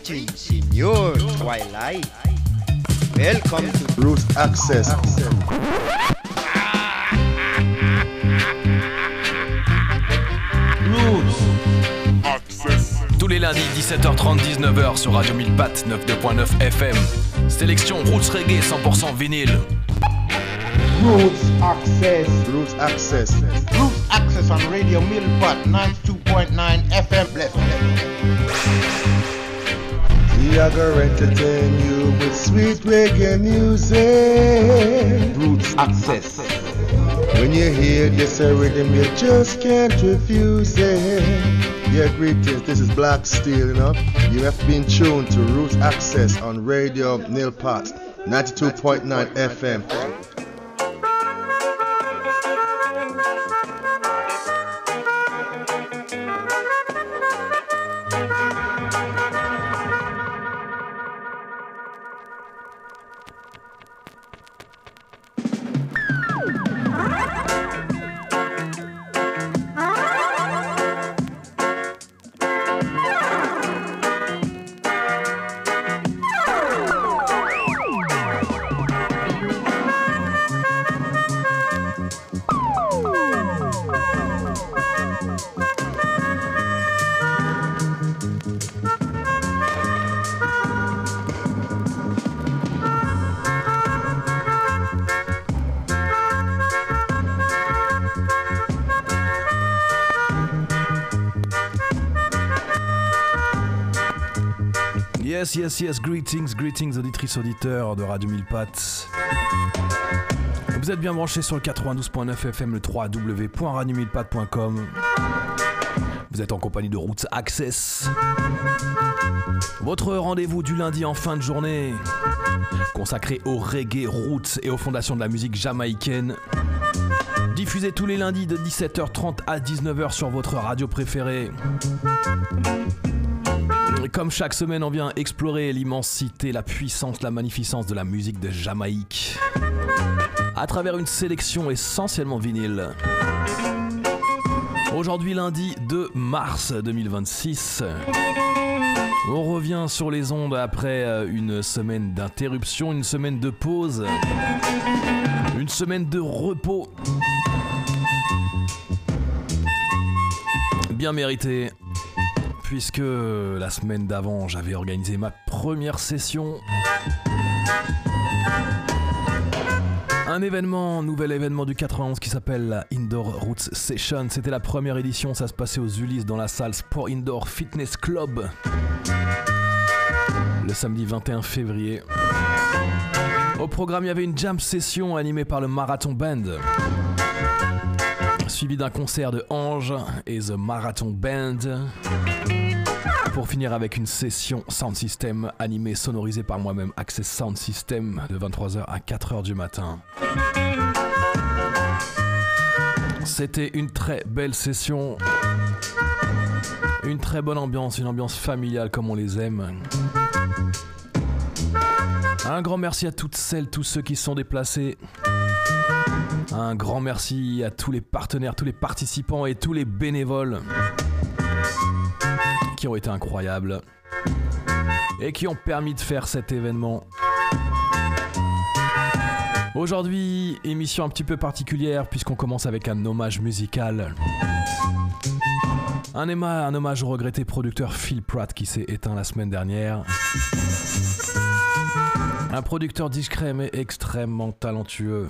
Greetings in your twilight. Welcome to Roots Access. Roots Access. Tous les lundis 17h30 19h sur Radio 1000 Pattes 92.9 FM. Sélection Roots Reggae 100% vinyle. Roots Access. Roots Access. Roots Access on Radio 1000 Pattes 92.9 FM. Bless. We are gonna entertain you with sweet reggae music. Roots Access. When you hear this rhythm, you just can't refuse it. Yeah, greetings. This is Black Steel, you know. You have been tuned to Roots Access on Radio 1000 Pattes 92.9 FM. Yes, greetings auditrices, auditeurs de Radio 1000 Pattes. Vous êtes bien branchés sur le 92.9 FM, le www.radio1000pattes.com. Vous êtes en compagnie de Roots Access. Votre rendez-vous du lundi en fin de journée, consacré au reggae roots et aux fondations de la musique jamaïcaine. Diffusé tous les lundis de 17h30 à 19h sur votre radio préférée. Comme chaque semaine, on vient explorer l'immensité, la puissance, la magnificence de la musique de Jamaïque à travers une sélection essentiellement vinyle. Aujourd'hui, lundi 2 mars 2026, on revient sur les ondes après une semaine d'interruption, une semaine de pause, une semaine de repos. Bien mérité. Puisque la semaine d'avant, j'avais organisé ma première session. Un nouvel événement du 91 qui s'appelle la Indoor Roots Session. C'était la première édition, ça se passait aux Ulysses dans la salle Sport Indoor Fitness Club. Le samedi 21 février. Au programme, il y avait une jam session animée par le Marathon Band. Suivi d'un concert de Ange et The Marathon Band. Pour finir avec une session Sound System animée, sonorisée par moi-même, Access Sound System, de 23h à 4h du matin. C'était une très belle session. Une très bonne ambiance, une ambiance familiale comme on les aime. Un grand merci à toutes celles, tous ceux qui se sont déplacés. Un grand merci à tous les partenaires, tous les participants et tous les bénévoles qui ont été incroyables et qui ont permis de faire cet événement. Aujourd'hui, émission un petit peu particulière puisqu'on commence avec un hommage musical. Un hommage au regretté producteur Phil Pratt qui s'est éteint la semaine dernière. Un producteur discret mais extrêmement talentueux.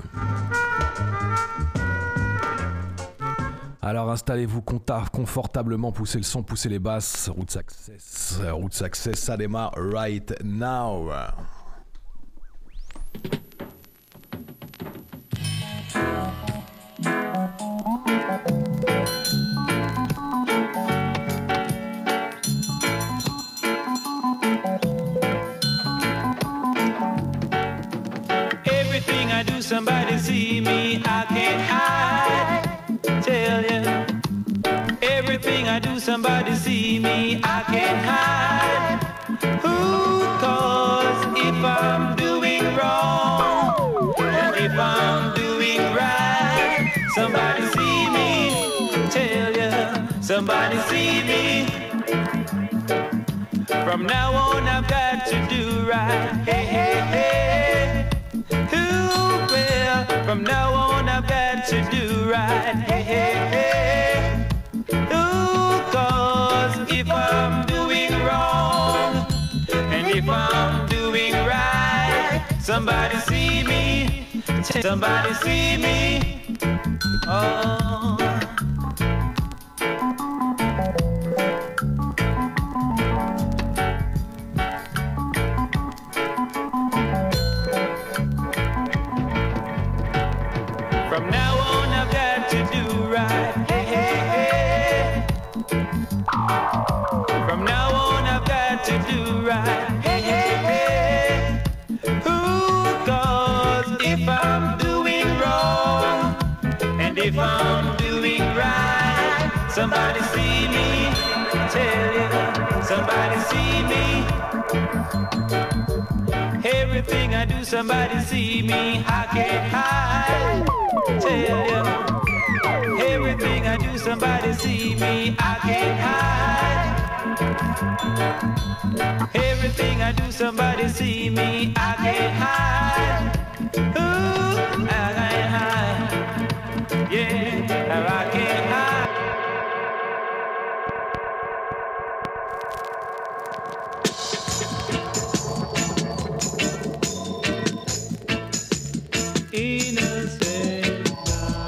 Alors installez-vous confortablement, poussez le son, poussez les basses. Roots Access, ça démarre right now. Everything I do, somebody see me, I can't hide. Tell you, everything I do, somebody see me, I can't hide. Who cares if I'm doing wrong and if I'm doing right? Somebody see me, tell you, somebody see me. From now on I've got to do right. Hey, hey, hey. Ooh, well, from now on I've got to do right. Hey, hey, hey. Ooh, 'cause if I'm doing wrong and if I'm doing right, somebody see me, somebody see me. Oh. From now on I've got to do right. Hey, hey, hey. From now on I've got to do right. Hey, hey, hey. Ooh, 'cause if I'm doing wrong and if I'm doing right, somebody see me, tell you, somebody see me. Everything I do, somebody see me, I can't hide. Tell you, everything I do, somebody see me, I can't hide. Everything I do, somebody see me, I can't hide. Ooh, I can't hide. Yeah, I can't hide. Innocent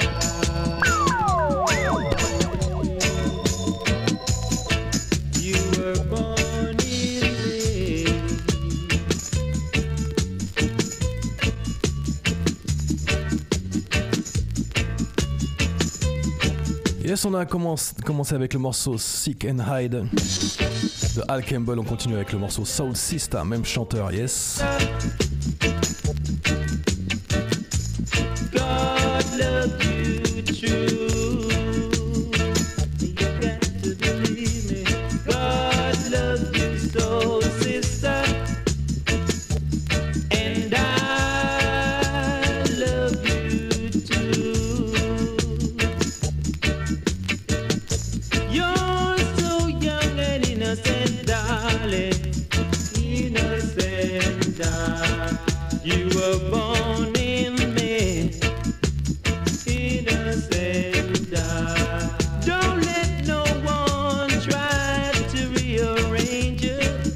you were born in me. Yes, on a commencé avec le morceau Seek and Hide de Al Campbell. On continue avec le morceau Soul Sister, même chanteur, yes. God loved you true. You got to believe me. God loved you so, sister. And I love you too. You're so young and innocent, darling. Innocent, darling. You were born in me. Innocent, darling. Don't let no one try to rearrange it.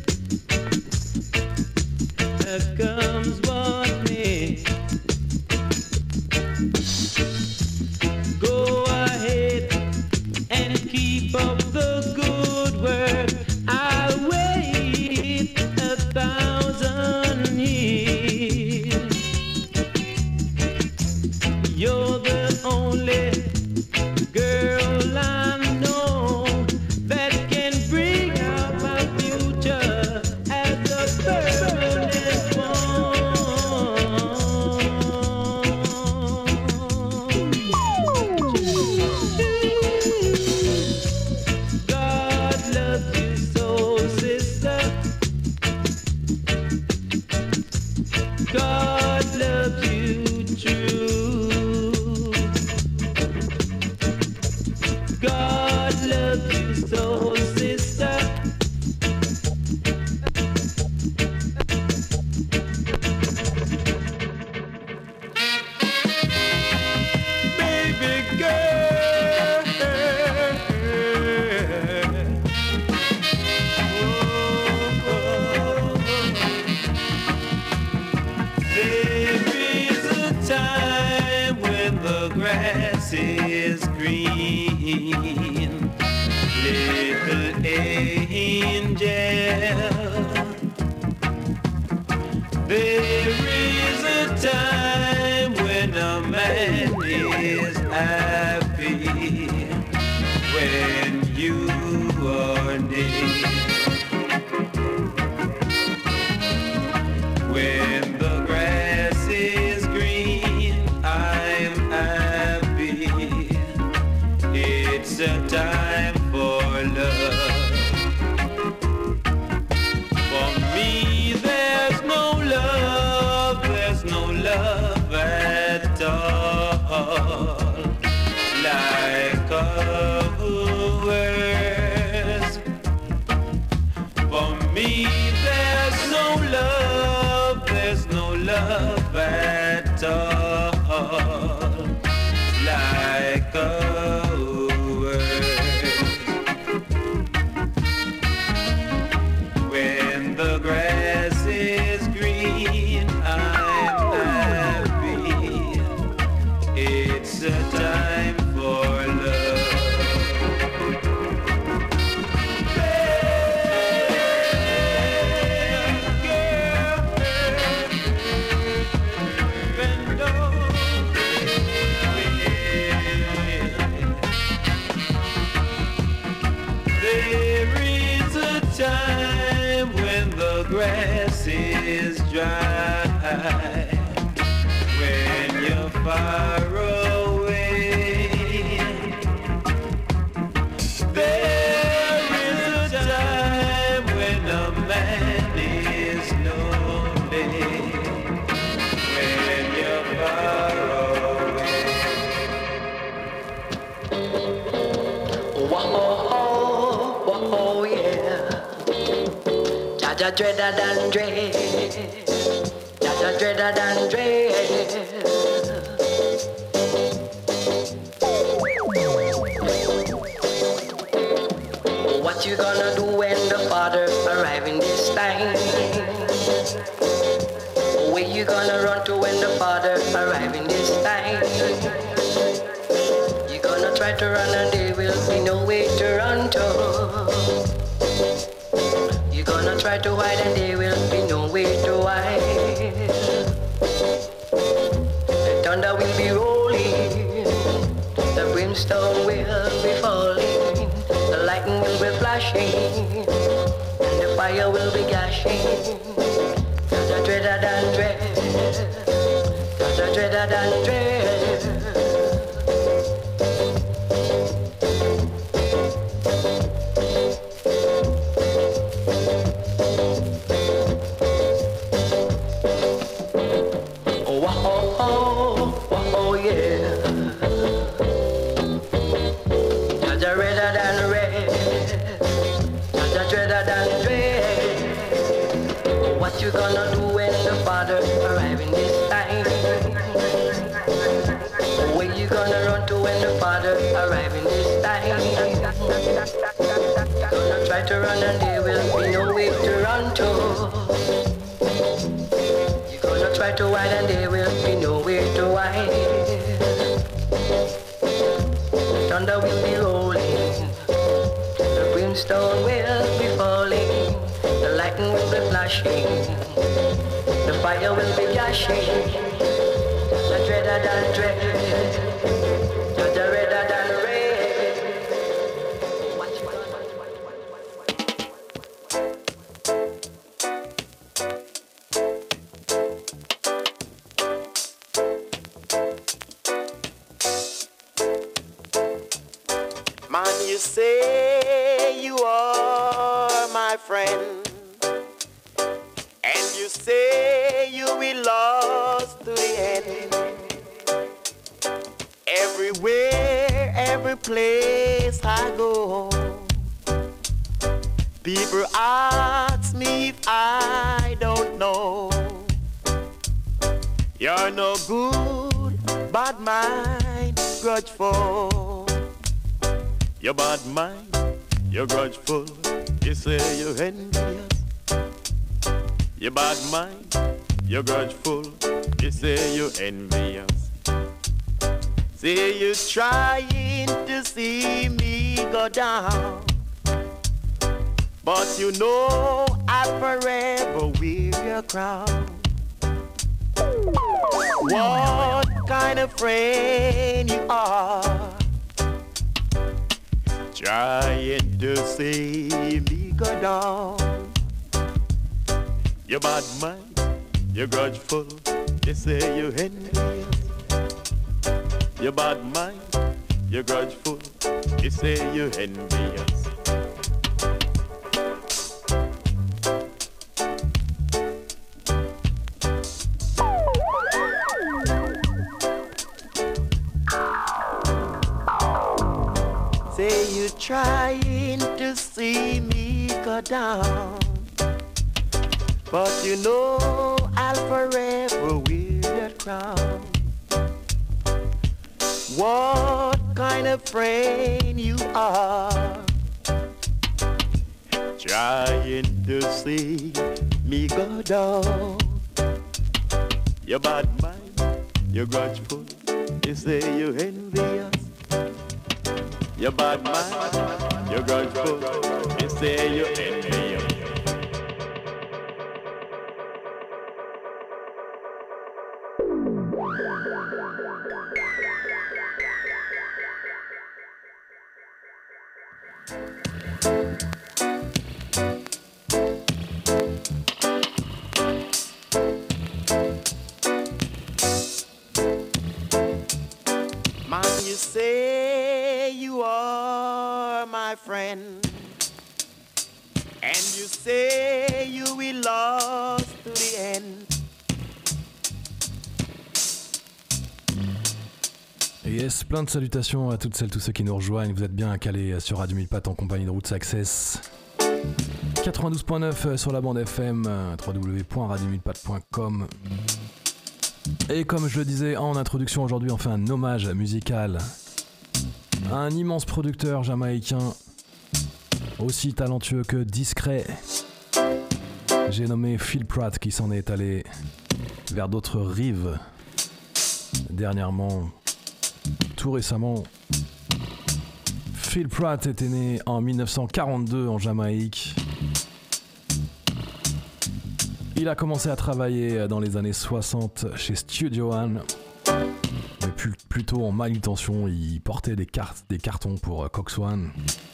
Here comes what may. Go ahead and keep up the good work. I'll wait 1,000 years. You're the only girl I know that can bring out my future as a permanent one. God loves you so, sister. God loves you true. God loves you so, sister. Baby girl. There is a time when the grass is green, little angel. There is a time when a man is happy, when you are near. When the grass is green, I'm happy. It's a time for love. For me, there's no love, there's no love grass is dry, when you're far away, there is a time when a man is lonely, when you're far away. Whoa, whoa, yeah. Jaja dreader than dread. Jaja dreader than dread. What you gonna do when the father arriving this time? Where you gonna run to when the father arriving this time? You gonna try to run and there will be no way to run to. You gonna try to hide and there will be no way to hide. The thunder will be rolling, the brimstone will be falling, the lightning will be flashing, and the fire will be gashing. Jaja dreader than dread, Jaja dreader than dread. Oh yeah. Jaja redder than red, Jaja dreader than dread. What you gonna do when the father arriving this time? Where you gonna run to when the father arriving this time? Gonna try to run and there will be no way to run to. Try to hide and there will be nowhere to hide. The thunder will be rolling, the brimstone will be falling, the lightning will be flashing, the fire will be gashing. The dreader than dread, the redder than red. Man, you say you are my friend, and you say you will last to the end. Everywhere, every place I go, people ask me if I don't know. You're no good, bad mind, grudgeful. You're bad mind, you're grudgeful, you say you're envious. You're bad mind, you're grudgeful, you say you're envious. Say you're trying to see me go down, but you know I forever wear your crown. What kind of friend you are, trying to see me go down. You're bad mind, you're grudgeful, you say you're envious. You're bad mind, you're grudgeful, you say you're envious. Say you're trying to see me go down, but you know I'll forever wear that crown. What kind of friend you are, trying to see me go down. You're bad mind, you're grudgeful, you say you're envious. You're bad mind, you're grudgeful, you say you're envious. my friend. And you say you will last to the end. Et yes, plein de salutations à toutes celles, tous ceux qui nous rejoignent. Vous êtes bien calés sur Radio 1000 Pattes en compagnie de Roots Access. 92.9 sur la bande FM, www.radio1000pattes.com. Et comme je le disais en introduction, aujourd'hui on fait un hommage musical à un immense producteur jamaïcain, aussi talentueux que discret. J'ai nommé Phil Pratt, qui s'en est allé vers d'autres rives dernièrement. Tout récemment, Phil Pratt était né en 1942 en Jamaïque. Il a commencé à travailler dans les années 60 chez Studio One, mais plutôt en manutention. Il portait des cartons pour Cox One.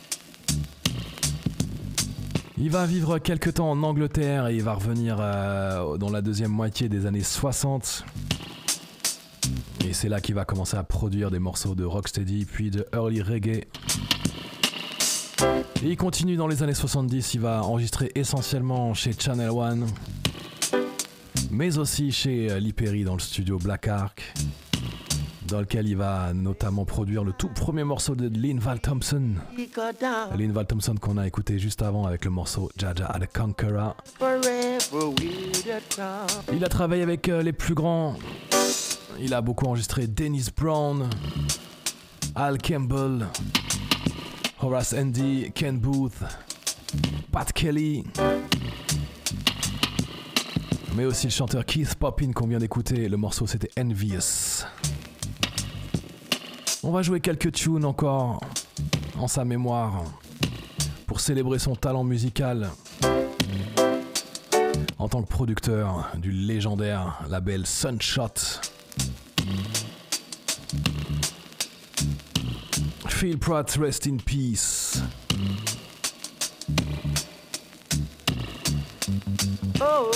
Il va vivre quelques temps en Angleterre et il va revenir dans la deuxième moitié des années 60. Et c'est là qu'il va commencer à produire des morceaux de rocksteady puis de early reggae. Et il continue dans les années 70, il va enregistrer essentiellement chez Channel One, mais aussi chez Lee Perry dans le studio Black Ark, dans lequel il va notamment produire le tout premier morceau de Linval Thompson. Linval Thompson qu'on a écouté juste avant avec le morceau Jaja the Conqueror. Il a travaillé avec les plus grands. Il a beaucoup enregistré Dennis Brown, Al Campbell, Horace Andy, Ken Booth, Pat Kelly, mais aussi le chanteur Keith Poppin qu'on vient d'écouter. Le morceau c'était Envious. On va jouer quelques tunes encore en sa mémoire pour célébrer son talent musical en tant que producteur du légendaire label Sunshot. Phil Pratt, rest in peace. Oh,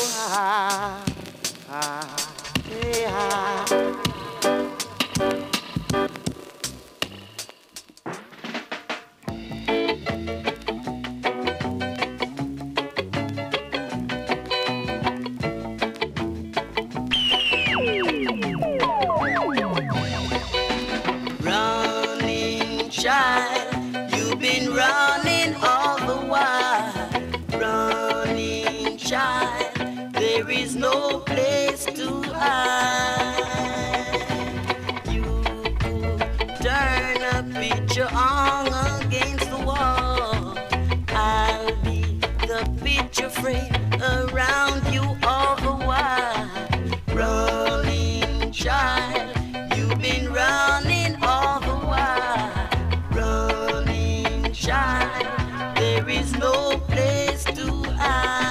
no place to hide. You could turn a picture on against the wall. I'll be the picture frame around you all the while. Running child, you've been running all the while. Running child, there is no place to hide.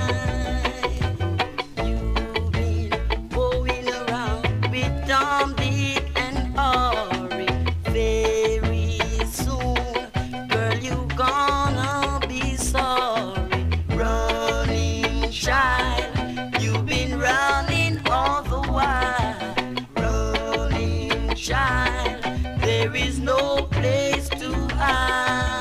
There is no place to hide.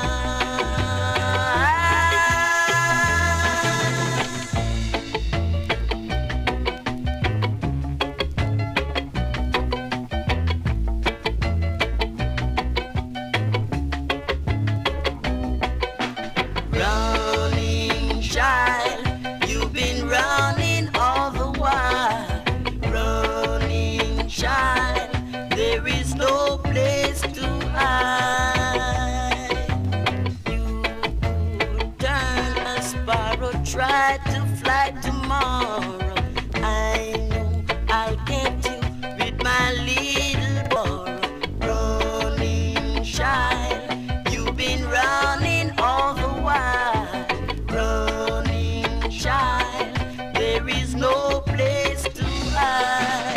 Running child, you've been running all the while. Running child, there is no place to hide. You could turn a sparrow, try to fly tomorrow. I know I'll get you with my little borrow. Running child, you've been running all the while. Running child, there is no place to hide.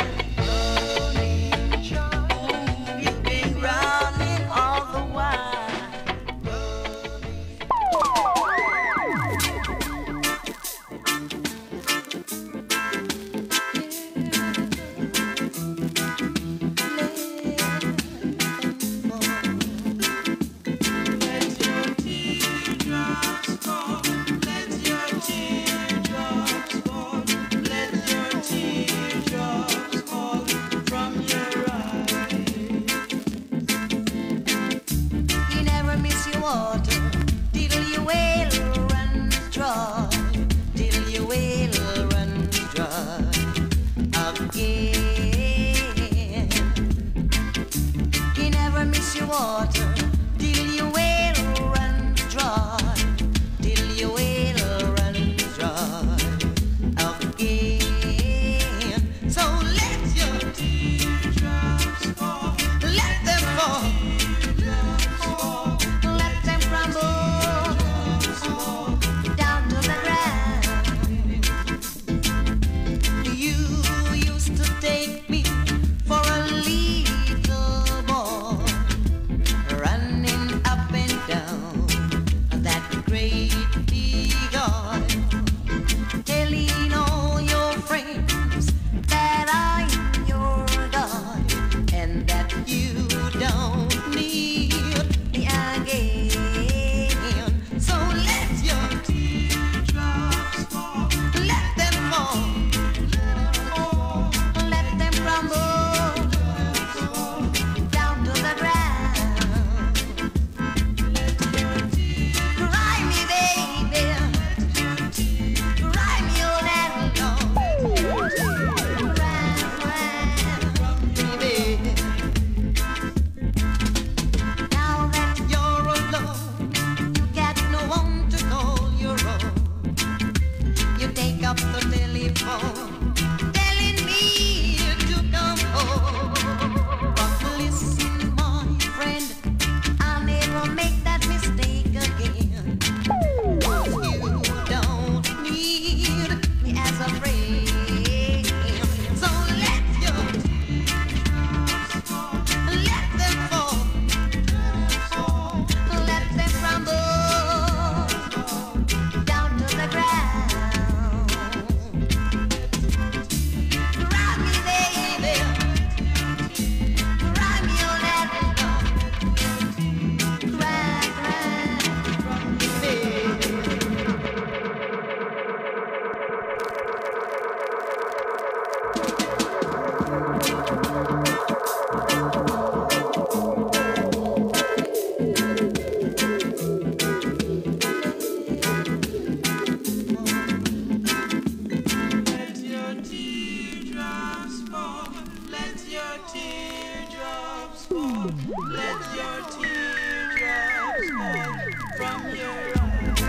Let your teardrops fall from your eyes.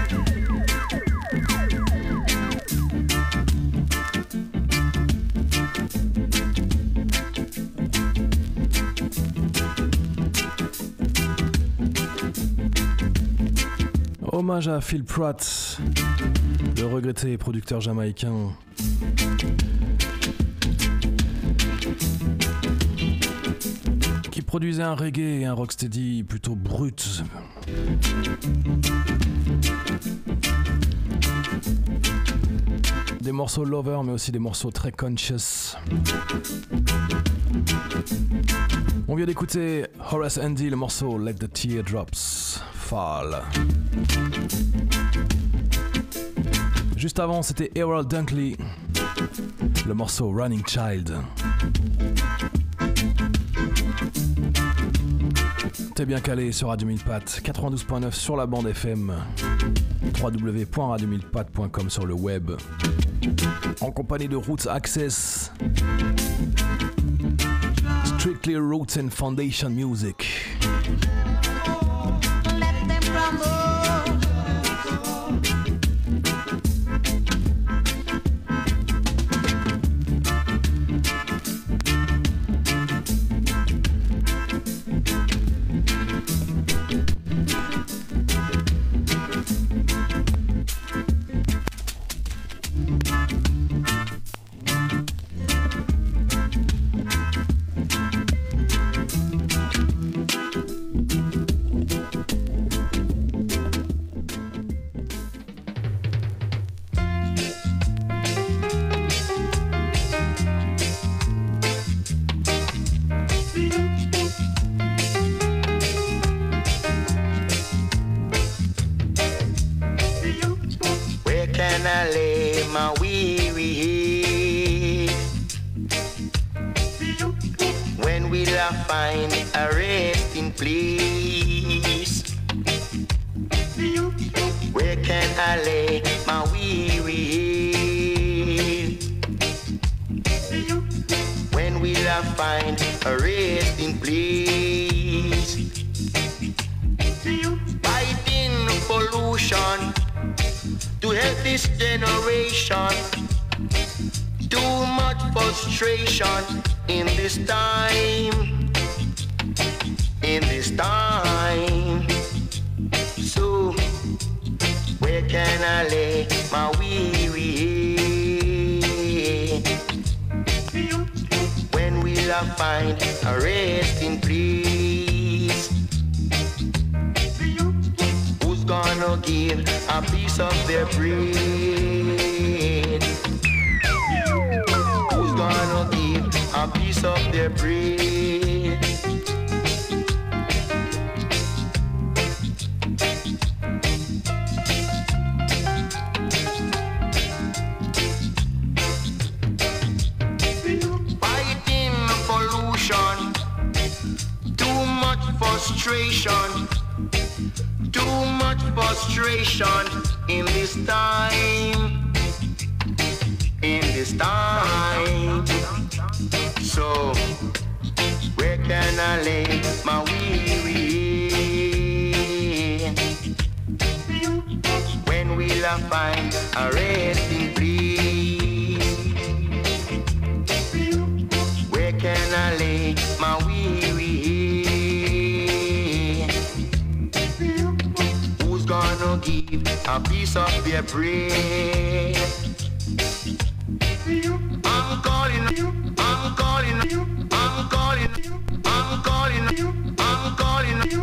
Hommage à Phil Pratt, le regretté producteur jamaïcain. Qui produisait un reggae et un rocksteady plutôt brut. Des morceaux lover mais aussi des morceaux très conscious. On vient d'écouter Horace Andy, le morceau Let the Teardrops Fall. Juste avant, c'était Errol Dunkley, le morceau Running Child. T'es bien calé sur Radio 1000 Pattes, 92.9 sur la bande FM, www.radio1000pattes.com sur le web, en compagnie de Roots Access, Strictly Roots and Foundation Music. Find a resting place. Where can I lay my weary head? When will I find a resting place? Fighting pollution to help this generation. Too much frustration in this time. In this time, so where can I lay my weary head? When will I find a resting place? Who's gonna give a piece of their bread? Who's gonna give a piece of their bread? Too much frustration in this time, in this time. So where can I lay my weary head? When will I find a resting place? Where can I lay my weary head? Gonna give a piece of their bread. I'm calling you, I'm calling you, I'm calling you, I'm calling you, I'm calling you.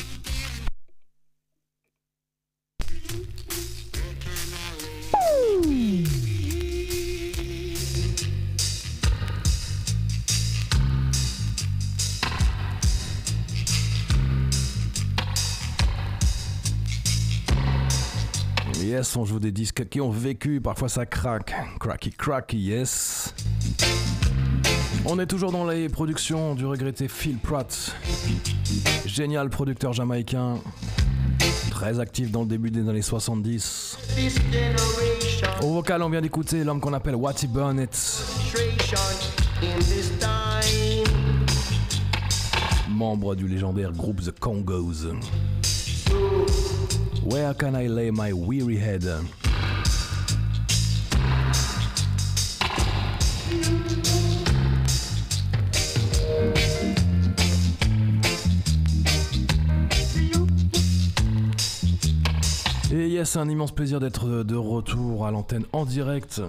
Yes, on joue des disques qui ont vécu, parfois ça craque. Cracky, yes. On est toujours dans les productions du regretté Phil Pratt. Génial producteur jamaïcain. Très actif dans le début des années 70. Au vocal, on vient d'écouter l'homme qu'on appelle Watty Burnett. membre du légendaire groupe The Congos. Where can I lay my weary head? Et yes, c'est un immense plaisir d'être de retour à l'antenne en direct.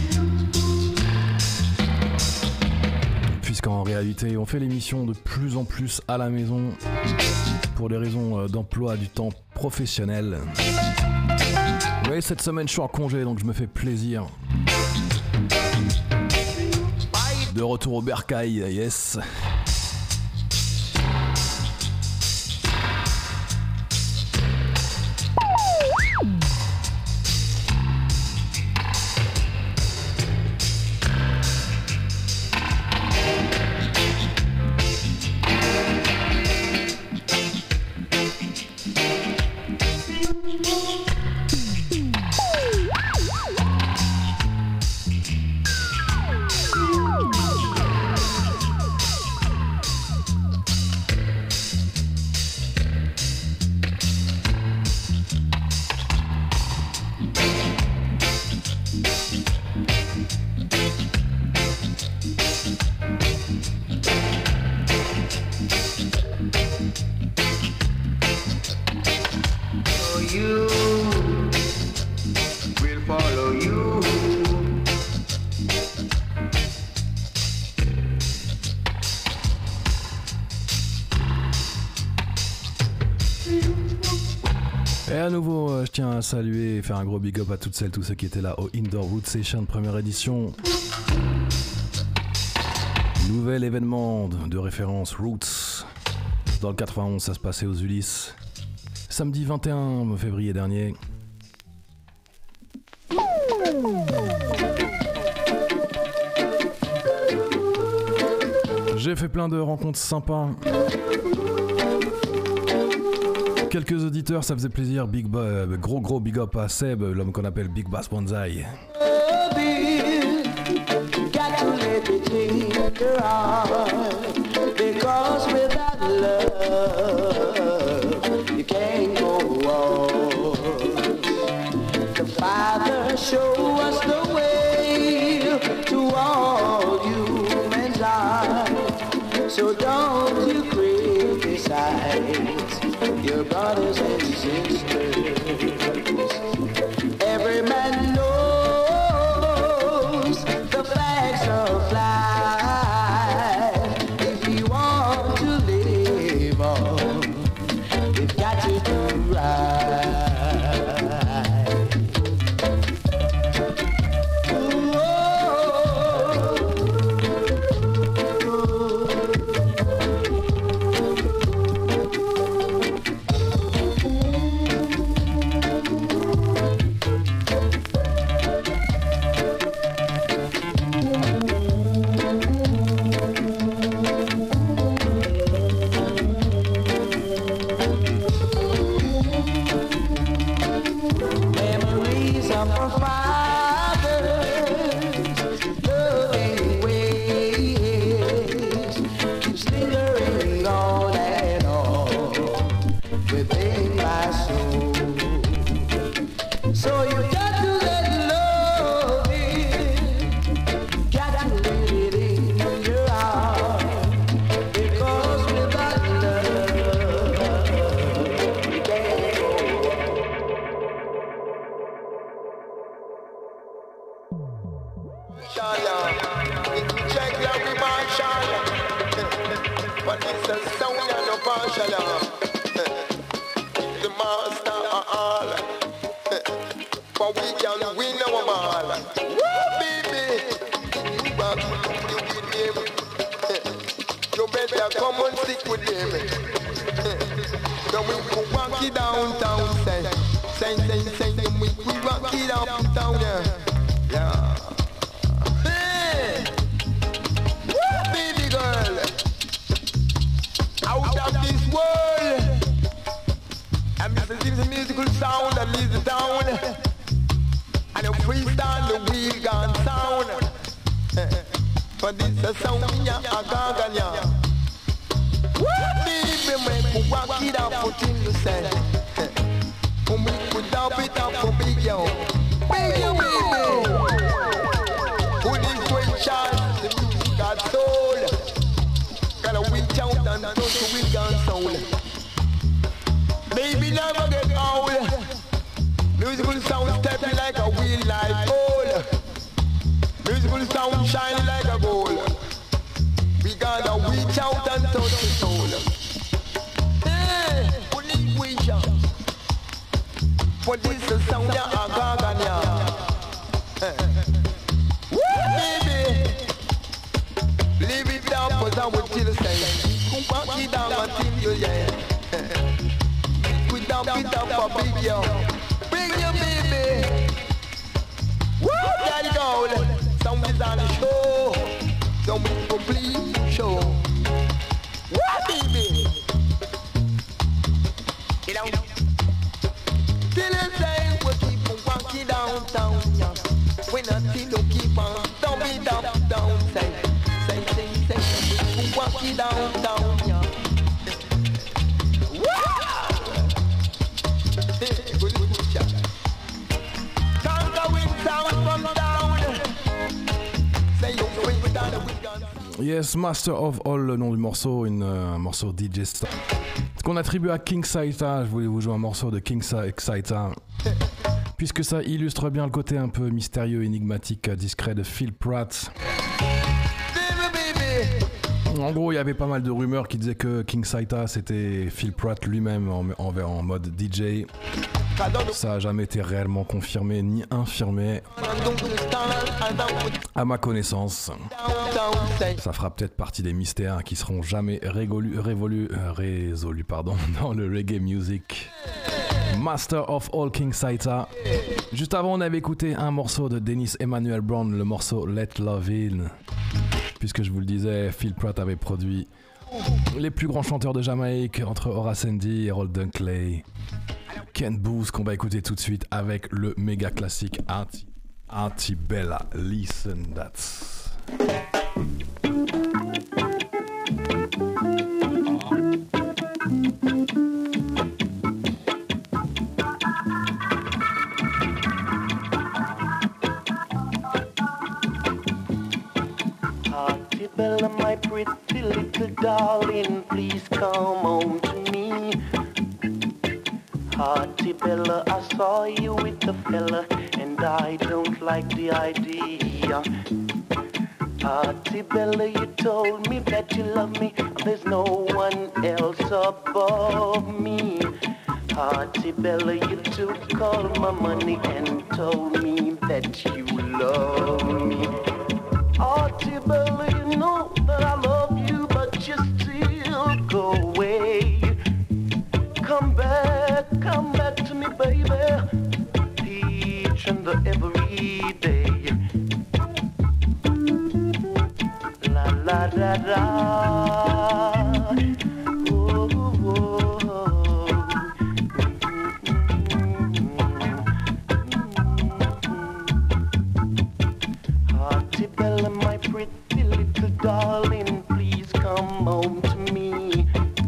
Puisqu'en réalité, on fait l'émission de plus en plus à la maison pour des raisons d'emploi du temps professionnel. Vous voyez, cette semaine, je suis en congé, donc je me fais plaisir. De retour au Bercail, yes. Je tiens à saluer et faire un gros big up à toutes celles, tous ceux qui étaient là au Indoor Root Session première édition. Nouvel événement de référence Roots. Dans le 91, ça se passait aux Ulysses. Samedi 21 février dernier. J'ai fait plein de rencontres sympas. Quelques auditeurs, ça faisait plaisir. Gros big up à Seb, l'homme qu'on appelle Big Bass Bonzai. So don't you criticize your brothers and sisters. Every man knows the facts of life. If you want to live on, you've got to do right. But this is a sound ya a gaga ya. baby, make me walk it out for things to say. When we could dump it out for big yo. Big yo, baby. Who this great child, the music got soul. Gotta reach out and touch the will gun soul. Baby, never get old. Musical sound stepping like a wheel like gold. Musical sound shining like a gold. We gotta reach out and touch the soul. Hey, only reach out. For this the sound ya agaganya. Baby, leave it down for that will till say. Walk it down until you yeah. We down it down for big yo. Bring your baby. Woo, daddy gold. Sound is on the show. Don't be complete show. What baby? You know. Till the time we keep on walking downtown, yeah. When nothing don't keep on, don't be down. Say, keep on walking downtown, yeah. Wow! Good shot. Conquering sound from down. Say you swing down the weekend. Yes, Master of All, le nom du morceau, un morceau DJ Star. Ce qu'on attribue à King Saita, je voulais vous jouer un morceau de King Saita, puisque ça illustre bien le côté un peu mystérieux, énigmatique, discret de Phil Pratt. En gros, il y avait pas mal de rumeurs qui disaient que King Saita c'était Phil Pratt lui-même en mode DJ. Ça n'a jamais été réellement confirmé ni infirmé à ma connaissance. Ça fera peut-être partie des mystères qui seront jamais résolus dans le reggae music. Master of All, King Saita. Juste avant, on avait écouté un morceau de Dennis Emmanuel Brown, le morceau Let Love In. Puisque je vous le disais, Phil Pratt avait produit les plus grands chanteurs de Jamaïque, entre Horace Andy et Roll Dunkley. Ken Booth, qu'on va écouter tout de suite avec le méga classique Antebella. Listen that. Antebella, my pretty little darling, please come home to me. Antebella, I saw you with the fella, and I don't like the idea. Antebella, you told me that you love me, and there's no one else above me. Antebella, you took all my money and told me that you love me. Antebella, you know that I love you, but you still go away. Come back to me, baby, each and every day. La la da da. Oh, oh, oh. Antebella, my pretty little darling, please come home to me.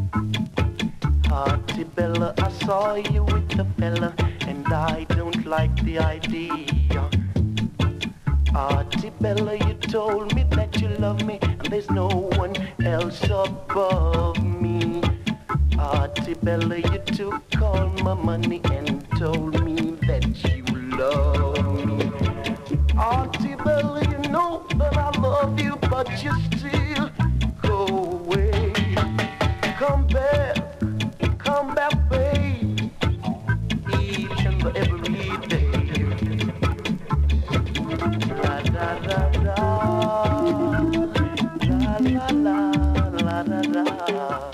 Antebella, I saw you with the fella, and I don't like the idea. Antebella, you told me that you love me, and there's no one else above me. Antebella, you took all my money and told me that you love me. Antebella, you know that I love you, but you still go away. Come back, babe, each and every day. La da da da, la la la, la da da.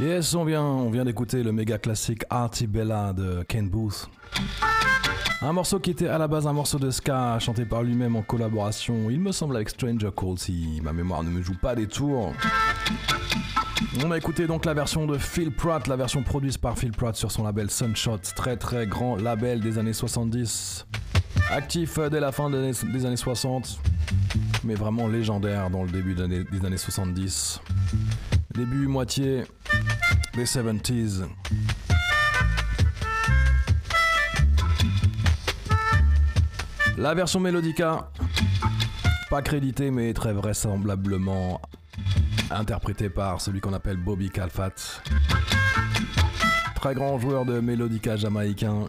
Yes, on vient d'écouter le méga classique Artie Bella de Ken Booth. Un morceau qui était à la base un morceau de ska chanté par lui-même en collaboration, il me semble, avec Stranger Call, si ma mémoire ne me joue pas des tours. On a écouté donc la version de Phil Pratt, la version produite par Phil Pratt sur son label Sunshot, très très grand label des années 70, actif dès la fin des années 60, mais vraiment légendaire dans le début des années 70, début moitié des 70s. La version Melodica, pas créditée mais très vraisemblablement interprétée par celui qu'on appelle Bobby Calfat, très grand joueur de Melodica jamaïcain.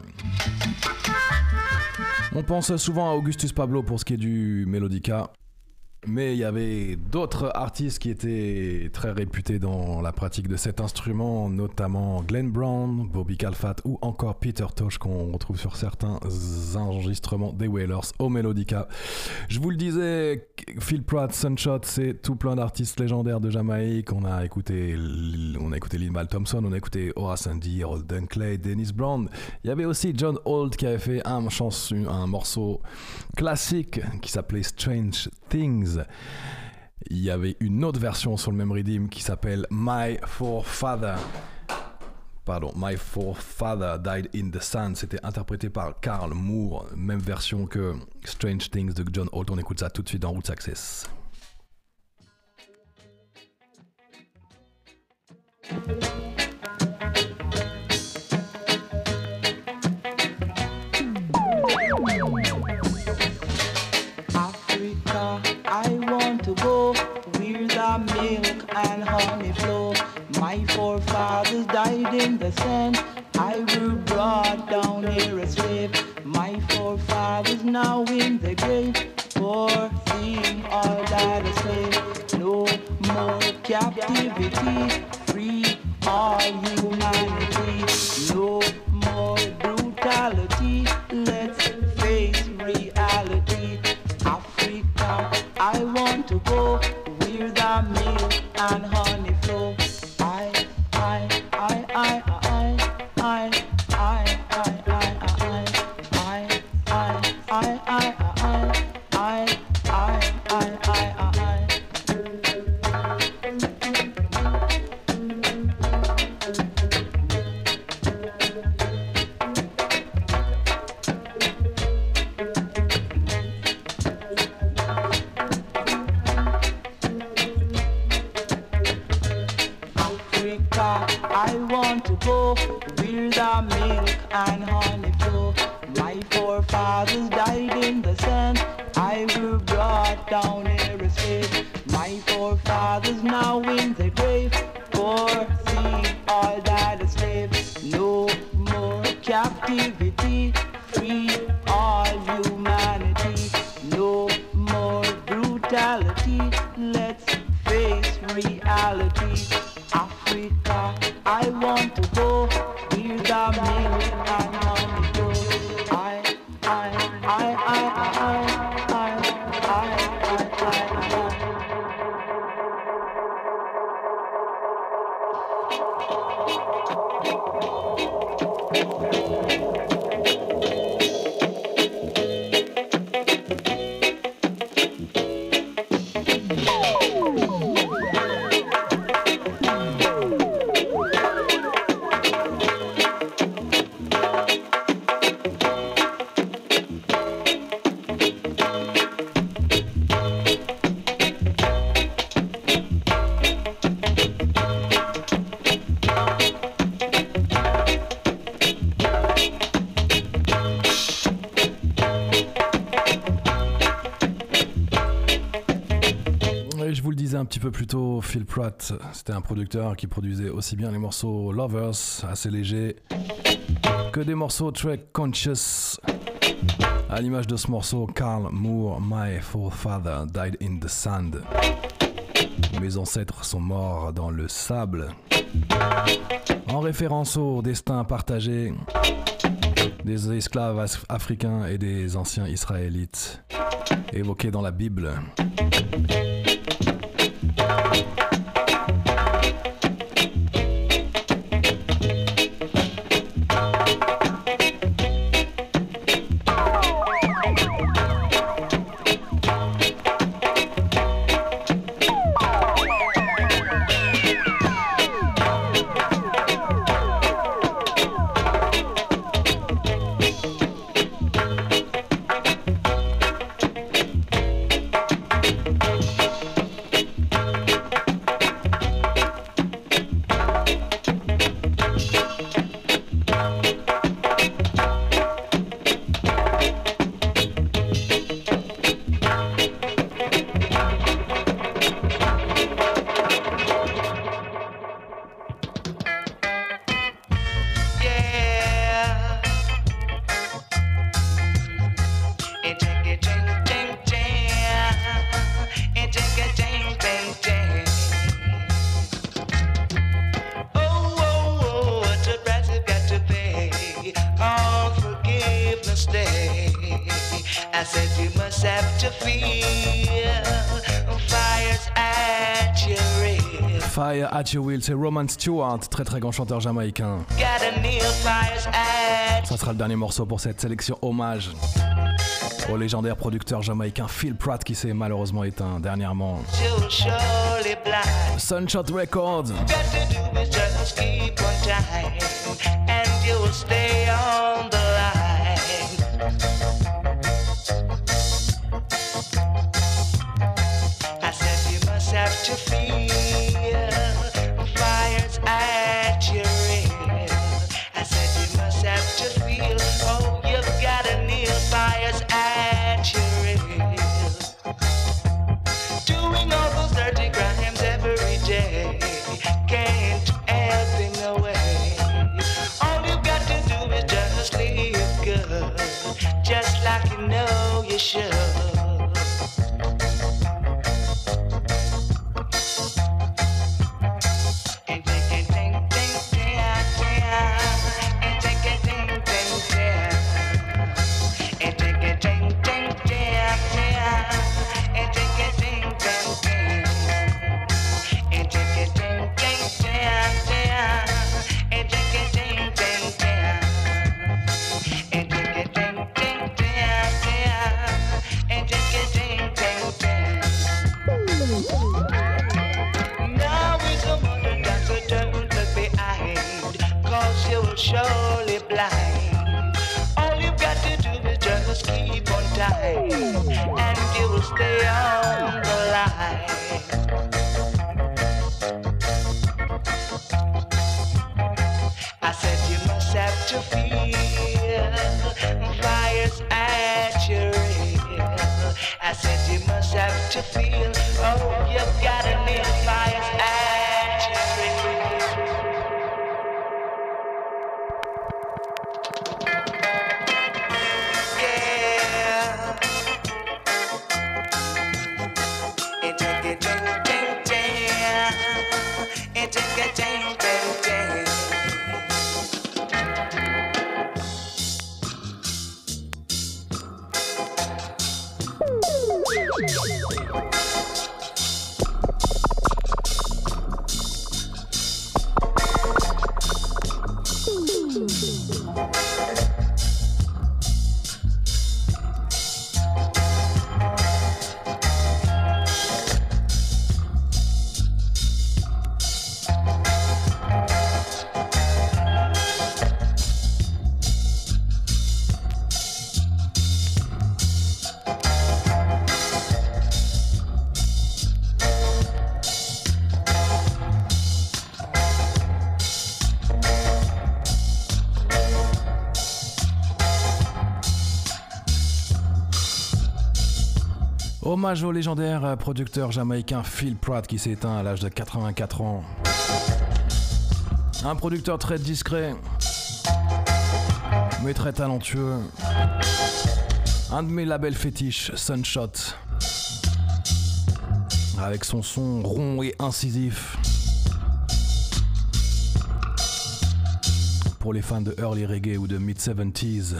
On pense souvent à Augustus Pablo pour ce qui est du Melodica, mais il y avait d'autres artistes qui étaient très réputés dans la pratique de cet instrument, notamment Glenn Brown, Bobby Calfat ou encore Peter Tosh qu'on retrouve sur certains enregistrements des Wailers au Melodica. Je vous le disais, Phil Pratt, Sunshot, c'est tout plein d'artistes légendaires de Jamaïque. On a écouté Lin-Mal Thompson, on a écouté Horace Andy, Harold Dunkley, Dennis Brown. Il y avait aussi John Holt qui avait fait un morceau classique qui s'appelait Strange Things. Il y avait une autre version sur le même rythme qui s'appelle My Forefather Died in the Sun. C'était interprété par Carl Moore, même version que Strange Things de John Holt. On écoute ça tout de suite dans Roots Access. I want to go where the milk and honey flow. My forefathers died in the sand. I was brought down here a slave. My forefathers now in the grave, for seeing all that a slave. No more captivity, free all humanity. No more brutality, let's face reality. Africa, I want to go where the milk and honey flow. I want to go where the milk and honey flow. My forefathers died in the sand. I was brought down here a slave. My forefathers now in the grave, for seeing all that a slave. No more captivity, free all humanity. No more brutality, let's face reality. Africa, I want to go where the milk and honey flow. Un petit peu plus tôt, Phil Pratt, c'était un producteur qui produisait aussi bien les morceaux Lovers, assez légers, que des morceaux track conscious. À l'image de ce morceau, Carl Moore, My Forefather Died in the Sand. Mes ancêtres sont morts dans le sable. En référence au destin partagé des esclaves africains et des anciens israélites, évoqués dans la Bible. I said you must have to feel fires at your will. Fire at Your Will, c'est Roman Stewart, très très grand chanteur jamaïcain. Gotta kneel fires at. Ça sera le dernier morceau pour cette sélection hommage au légendaire producteur jamaïcain Phil Pratt qui s'est malheureusement éteint dernièrement. You'll surely blind. Sunshot Records. Got to do is just keep on time, and you'll stay on the line. I said you must have to feel fires at your ear. I said you must have to feel, oh, you've gotta kneel fires at your ear. Doing all those dirty crimes every day, can't help in a way. All you've got to do is just live good, just like you know you should. Surely blind. All you've got to do is just keep on time, and you will stay on the line. I said you must have to feel fires at your ear. I said you must have to feel, oh, you've got to need fires at your ear. Hommage au légendaire producteur jamaïcain Phil Pratt qui s'est éteint à l'âge de 84 ans. Un producteur très discret, mais très talentueux. Un de mes labels fétiches, Sunshot, avec son son rond et incisif. Pour les fans de early reggae ou de mid-70s.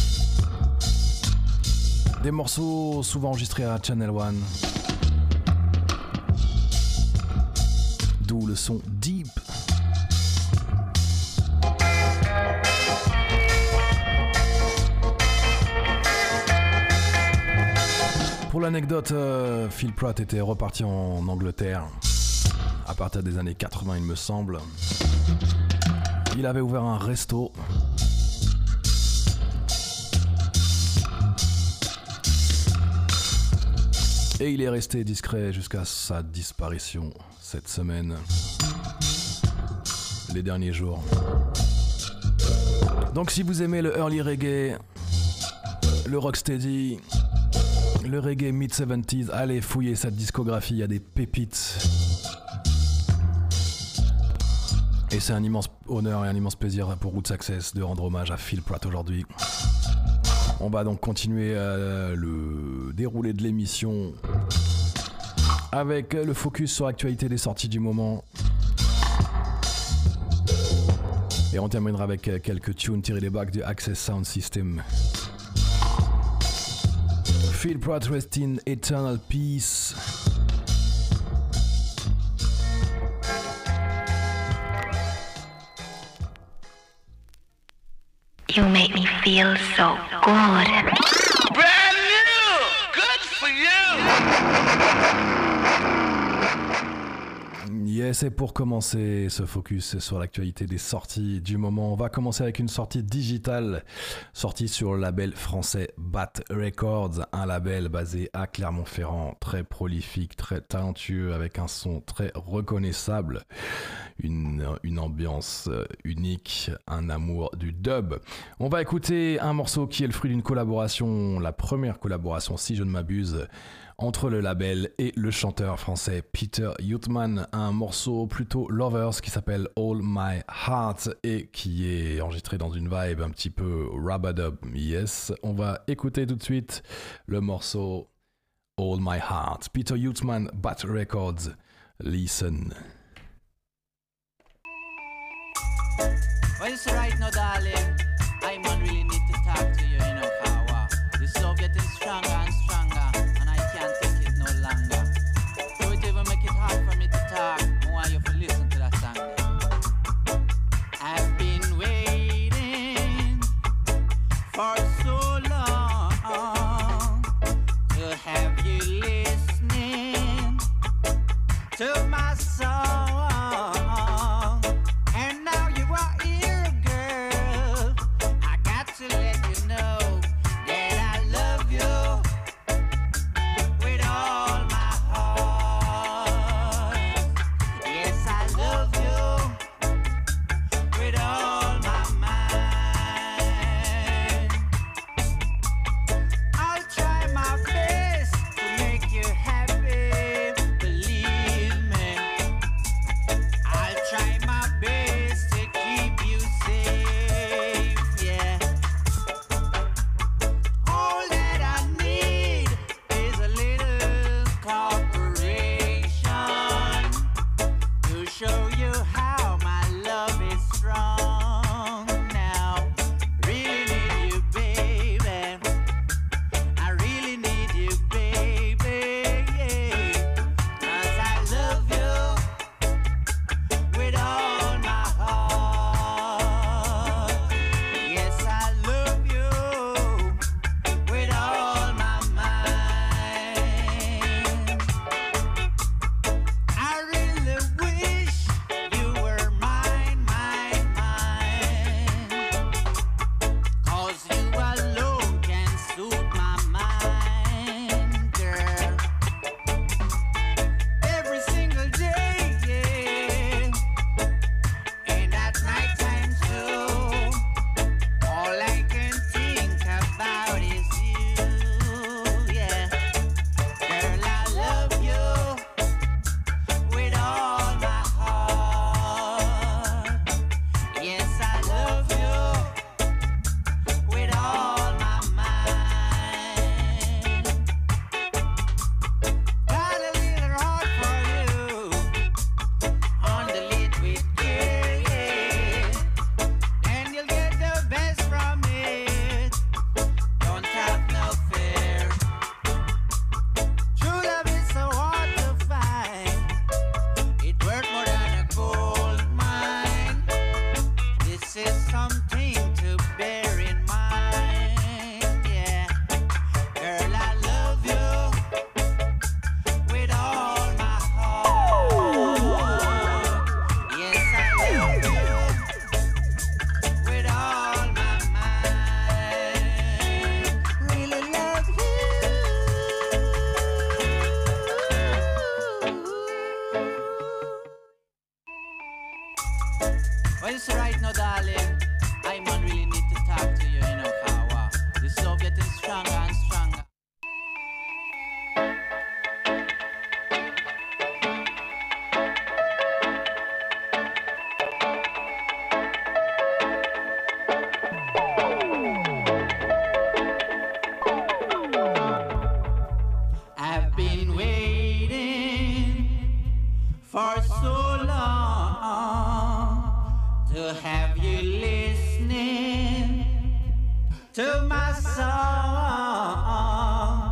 Des morceaux souvent enregistrés à Channel One. D'où le son deep. Pour l'anecdote, Phil Pratt était reparti en Angleterre à partir des années 80, il me semble. Il avait ouvert un resto. Et il est resté discret jusqu'à sa disparition cette semaine. Les derniers jours. Donc si vous aimez le early reggae, le rocksteady, le reggae mid-70s, allez fouiller cette discographie, il y a des pépites. Et c'est un immense honneur et un immense plaisir pour Roots Access de rendre hommage à Phil Pratt aujourd'hui. On va donc continuer le déroulé de l'émission avec le focus sur l'actualité des sorties du moment. Et on terminera avec quelques tunes tirés des bacs du Access Sound System. Feel Proud, Rest in Eternal Peace. You make me feel so good. Brand new! Good for you! Yes, et pour commencer ce focus sur l'actualité des sorties du moment, on va commencer avec une sortie digitale, sortie sur le label français Bat Records, un label basé à Clermont-Ferrand, très prolifique, très talentueux, avec un son très reconnaissable, une ambiance unique, un amour du dub. On va écouter un morceau qui est le fruit d'une collaboration, la première collaboration, si je ne m'abuse, entre le label et le chanteur français Peter Youthman, un morceau plutôt Lovers qui s'appelle All My Heart et qui est enregistré dans une vibe un petit peu rabadub. Yes, on va écouter tout de suite le morceau All My Heart. Peter Youthman, Bat Records, listen. Well, you see right now, darling, I man really need to talk to you, you know, how this love getting stronger and stronger. Can't take it no longer. So it even make it hard for me to talk. I want you to listen to that song. I've been waiting for so long to have you listening to my song. And now you are here, girl. I got to let you know that I love you. for so long to have you listening to my song.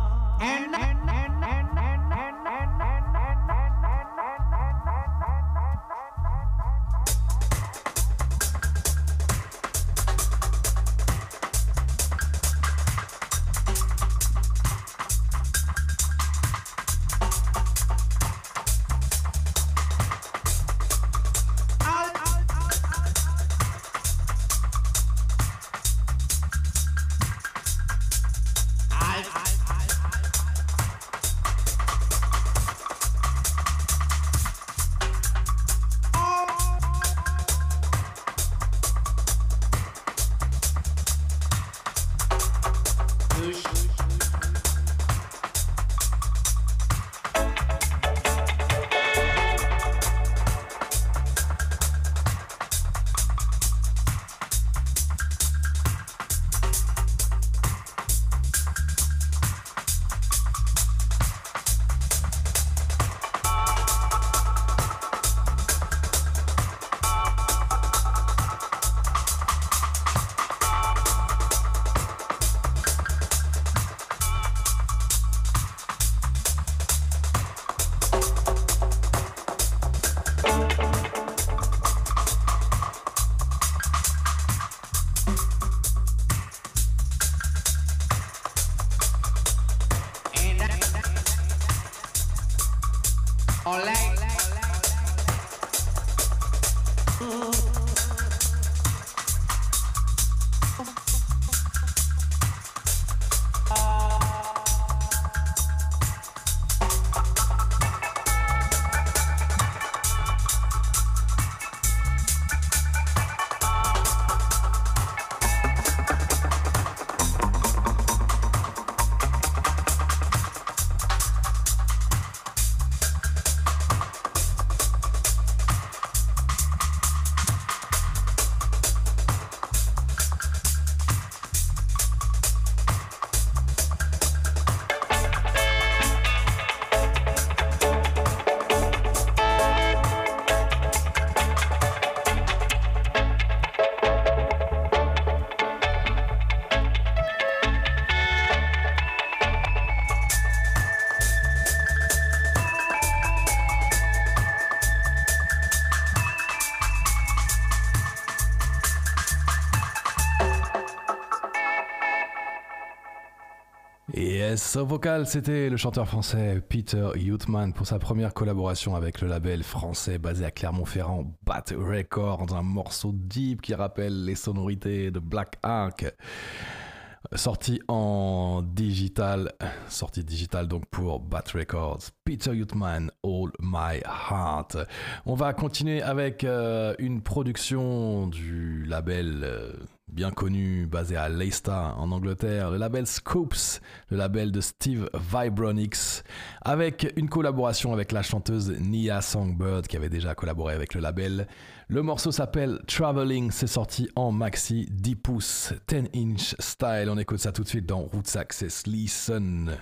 Yes, au vocal, c'était le chanteur français Peter Youthman pour sa première collaboration avec le label français basé à Clermont-Ferrand, Bat Records, un morceau deep qui rappelle les sonorités de Black Ark. Sorti digital donc pour Bat Records, Peter Youthman, All My Heart. On va continuer avec une production du label bien connu basé à Leicester en Angleterre, le label Scoops, le label de Steve Vibronix, avec une collaboration avec la chanteuse Nia Songbird qui avait déjà collaboré avec le label. Le morceau s'appelle Traveling, c'est sorti en maxi 10 pouces, 10-inch style. On écoute ça tout de suite dans Roots Access. Listen.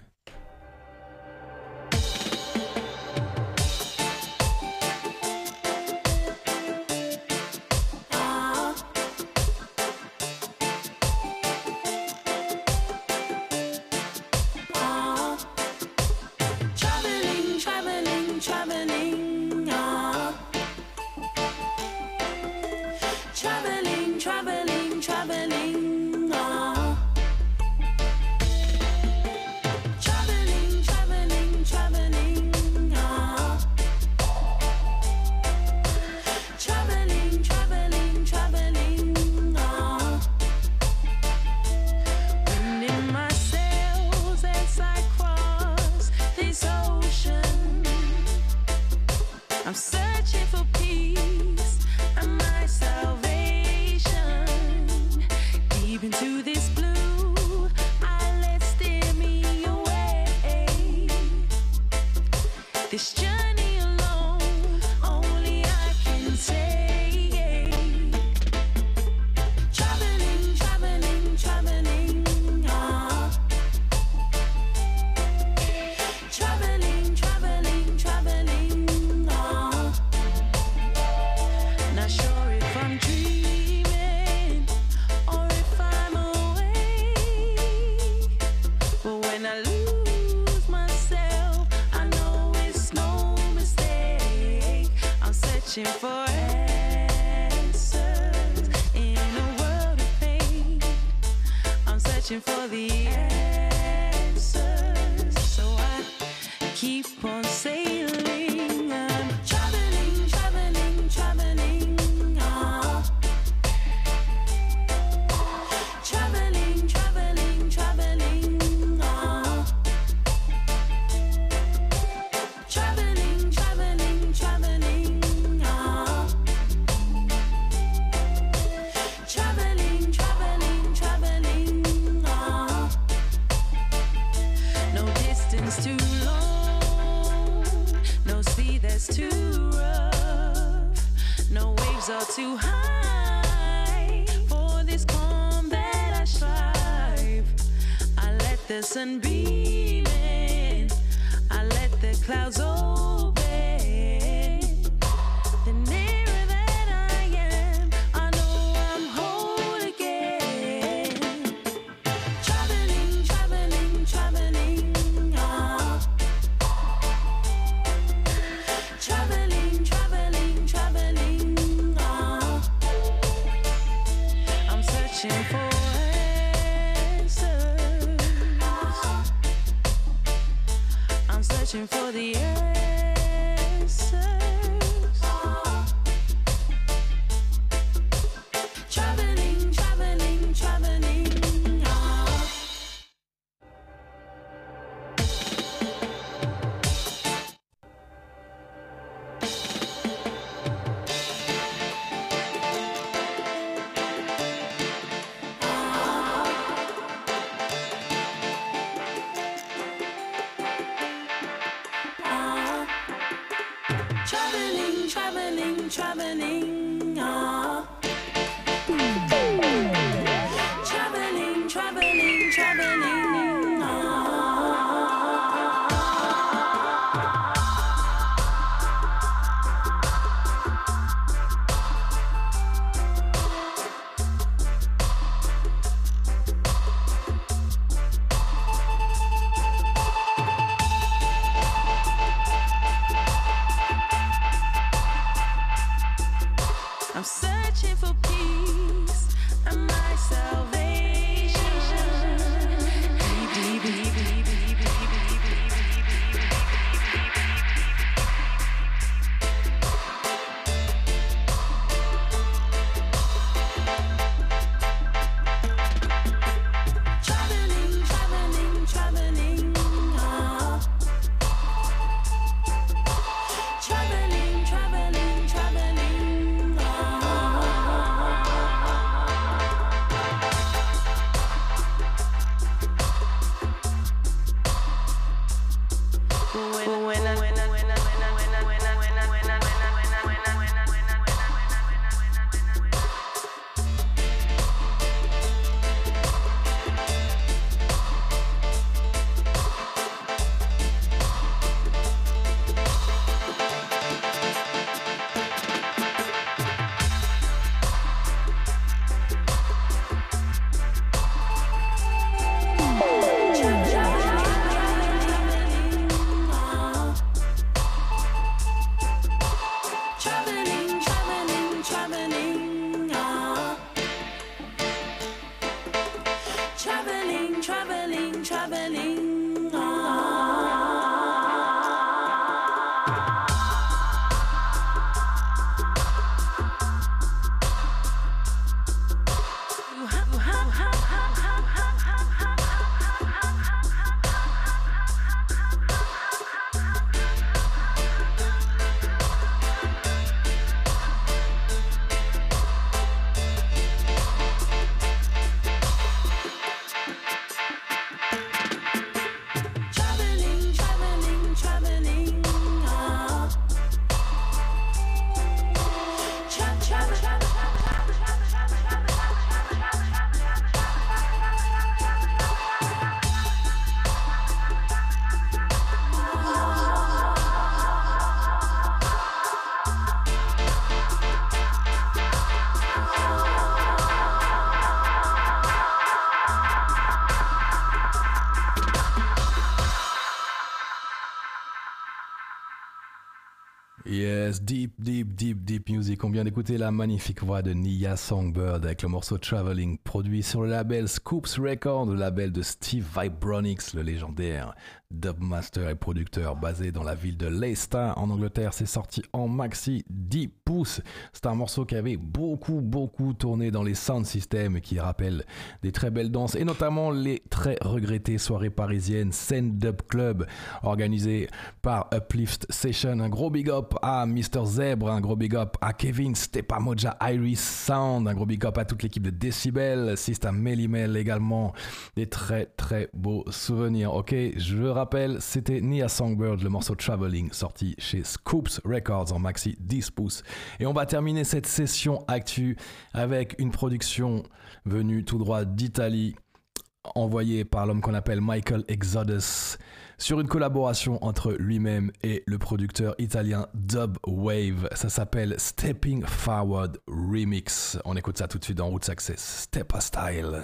searching for answers in a world of pain. I'm searching for the answers, so I keep on sailing. I'm traveling, traveling, traveling. Traveling, traveling, traveling. Traveling, traveling, traveling. Traveling, traveling, traveling. No distance too long, no sea that's too rough, no waves are too high for this calm that I strive. I let the sun beam in, I let the clouds open. The nearer that I am, I know I'm whole again. Traveling, traveling, traveling. Traveling, traveling, traveling. I'm searching for answers. I'm searching for the answers. Traveling, traveling, traveling. Traveling, traveling, traveling. Traveling, traveling, traveling. I'm searching for peace and my salvation. Traveling, traveling, traveling. Traveling, traveling, traveling. Yes, deep music. On vient d'écouter la magnifique voix de Nia Songbird avec le morceau Traveling, produit sur le label Scoops Records, le label de Steve Vibronix, le légendaire dubmaster et producteur basé dans la ville de Leicester en Angleterre. C'est sorti en maxi 10 pouces. C'est un morceau qui avait beaucoup tourné dans les sound systems et qui rappelle des très belles danses et notamment les très regrettées soirées parisiennes Send Dub Club organisées par Uplift Session. Un gros big up à Mr. Zèbre, un gros big up à Kevin Stepamoja Iris Sound, un gros big up à toute l'équipe de Decibel, System Melimel également. Des très beaux souvenirs. Ok, je rappelle, c'était Nia Songbird, le morceau Traveling, sorti chez Scoops Records en maxi 10 pouces. Et on va terminer cette session actu avec une production venue tout droit d'Italie, envoyée par l'homme qu'on appelle Michael Exodus, sur une collaboration entre lui-même et le producteur italien Dub Wave. Ça s'appelle Stepping Forward Remix. On écoute ça tout de suite dans Roots Access, Steppa Style.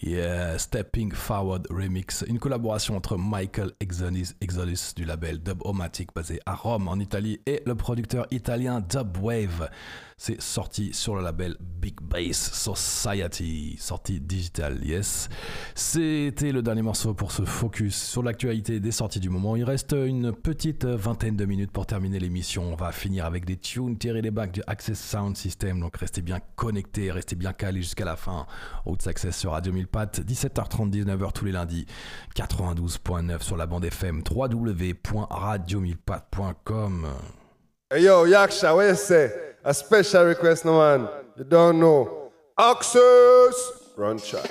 Yeah, Stepping Forward Remix, une collaboration entre Michael Exodus du label Dub-O-Matic basé à Rome en Italie et le producteur italien Dubwave. C'est sorti sur le label Big Bass Society, sortie digital, yes. C'était le dernier morceau pour ce focus sur l'actualité des sorties du moment. Il reste une petite vingtaine de minutes pour terminer l'émission. On va finir avec des tunes tirées des bacs du Access Sound System, donc restez bien connectés, restez bien calés jusqu'à la fin. Roots Access sur Radio 1000 Pattes, 17h30, 19h tous les lundis, 92.9 sur la bande FM, www.radio1000pattes.com. Hey yo, Yaksha, what you say? A special request, no man. You don't know. Access! Run track.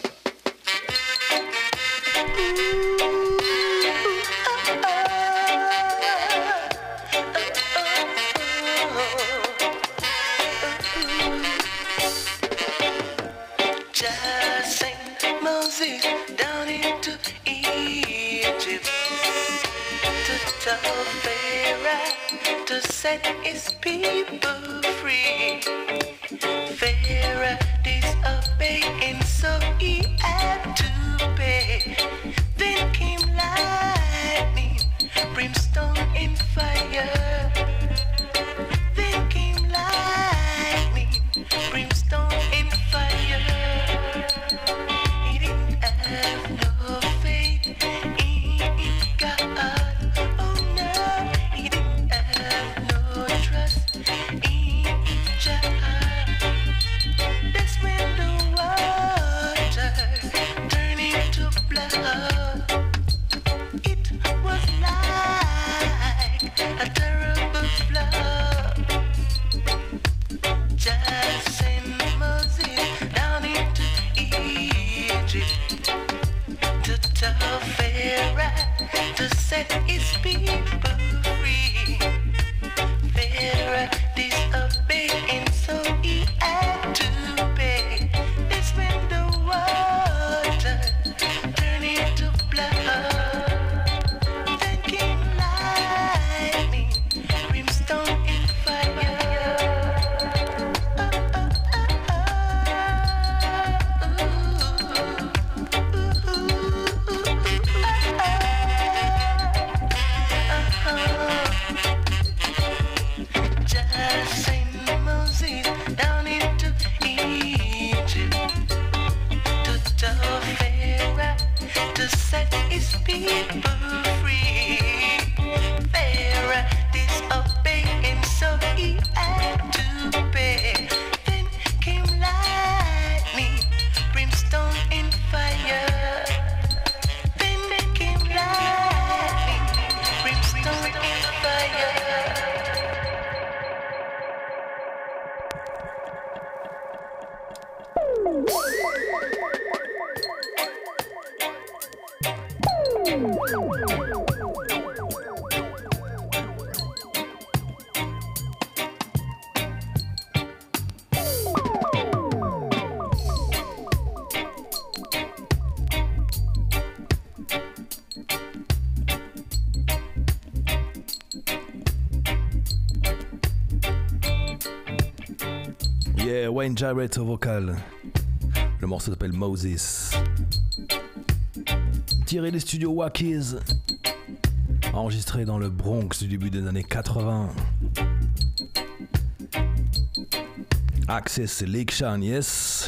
Just sent Moses down into Egypt to tell Pharaoh to set his people free. Pharaoh disobeying, so he had to pay. Then came lightning, brimstone and fire. Then came lightning, brimstone and fire. He didn't have no faith in God. Oh no, he didn't have no trust in Jah. That's when the water turned into blood. It was like a terrible flood. Just send Moses down into Egypt to tell Pharaoh to set his people free. Pharaoh disobeyed, and so he had to pay. That's when the water turned into blood. Then came lightning, brimstone and fire. Just send Moses down into Egypt to tell Pharaoh to set his people free. Pharaoh disobeyed, and so he had to pay. Then came lightning, brimstone and fire. Then came lightning, brimstone and fire. Yeah, Wayne Jarrett au vocal. Le morceau s'appelle Moses. Tiré des studios Wackies. Enregistré dans le Bronx du début des années 80. Access Selection, yes.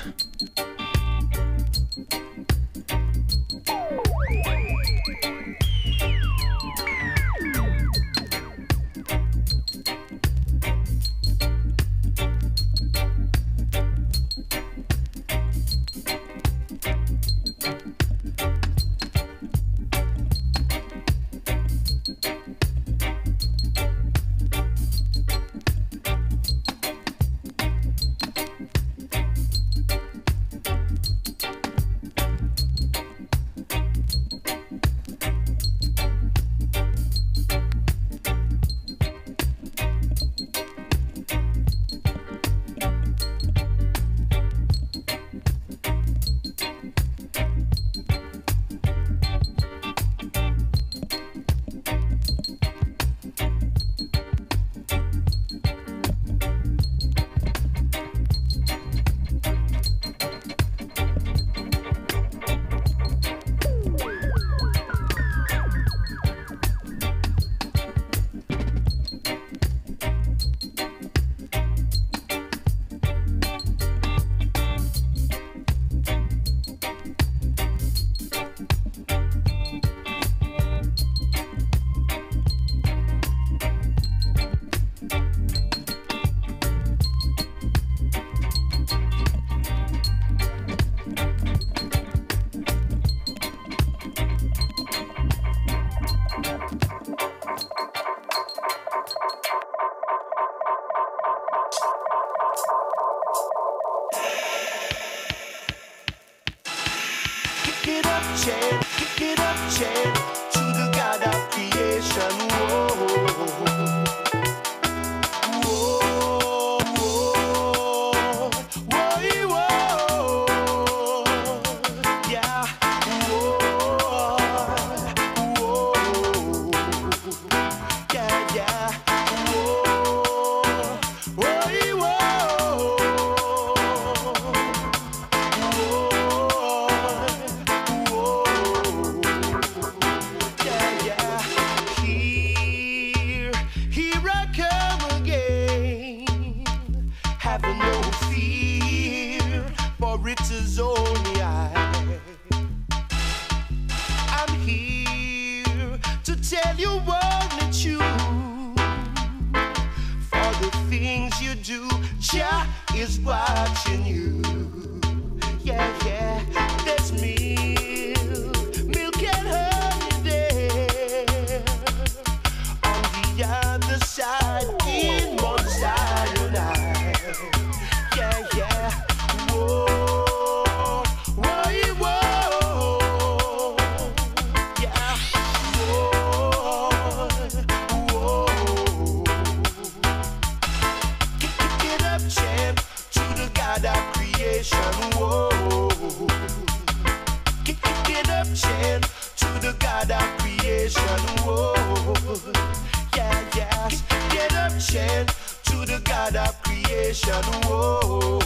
chant, get up, chant to the God of creation. Whoa, whoa, whoa, whoa, yeah, whoa, whoa, yeah, yeah, whoa, whoa, whoa. It is only I'm here to tell you only truth. For the things you do, Jah is watching you. Yeah, yeah, there's milk and honey there. On the other side, in Mount Sinai. Yeah, yeah, whoa. Get up, chant to the God of creation. Whoa, yeah, yeah. Get up, chant to the God of creation. Whoa,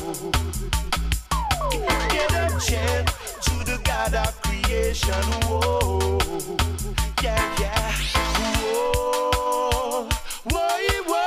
get up, chant to the God of creation. Whoa, yeah, yeah. Whoa, whoa, whoa.